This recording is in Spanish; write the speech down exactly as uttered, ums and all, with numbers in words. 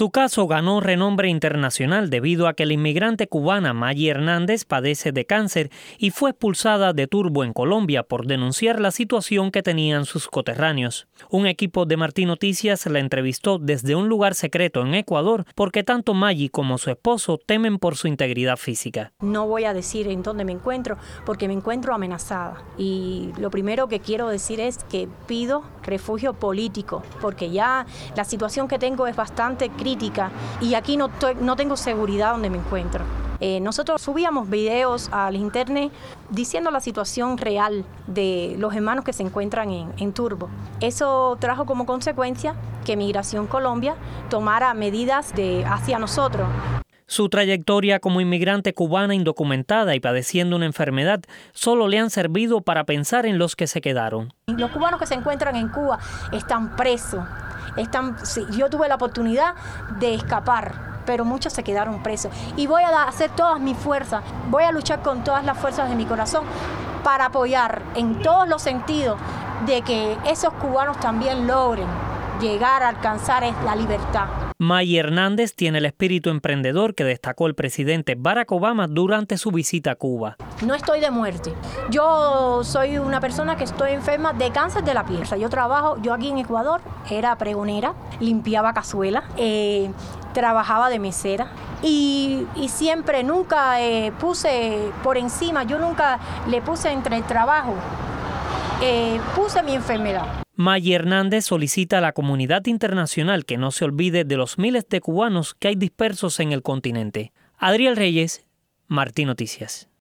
Su caso ganó renombre internacional debido a que la inmigrante cubana Maggie Hernández padece de cáncer y fue expulsada de Turbo en Colombia por denunciar la situación que tenían sus coterráneos. Un equipo de Martín Noticias la entrevistó desde un lugar secreto en Ecuador porque tanto Maggie como su esposo temen por su integridad física. No voy a decir en dónde me encuentro porque me encuentro amenazada y lo primero que quiero decir es que pido refugio político porque ya la situación que tengo es bastante crítica y aquí no, no tengo seguridad donde me encuentro. Eh, nosotros subíamos videos al internet diciendo la situación real de los hermanos que se encuentran en, en Turbo. Eso trajo como consecuencia que Migración Colombia tomara medidas de, hacia nosotros. Su trayectoria como inmigrante cubana indocumentada y padeciendo una enfermedad solo le han servido para pensar en los que se quedaron. Los cubanos que se encuentran en Cuba están presos. Están, sí, yo tuve la oportunidad de escapar, pero muchos se quedaron presos. Y voy a hacer todas mis fuerzas, voy a luchar con todas las fuerzas de mi corazón para apoyar en todos los sentidos de que esos cubanos también logren llegar a alcanzar la libertad. Maggie Hernández tiene el espíritu emprendedor que destacó el presidente Barack Obama durante su visita a Cuba. No estoy de muerte. Yo soy una persona que estoy enferma de cáncer de la piel. Yo trabajo, yo aquí en Ecuador era pregonera, limpiaba cazuelas, eh, trabajaba de mesera y, y siempre, nunca eh, puse por encima, yo nunca le puse entre el trabajo, eh, puse mi enfermedad. Maggie Hernández solicita a la comunidad internacional que no se olvide de los miles de cubanos que hay dispersos en el continente. Adriel Reyes, Martín Noticias.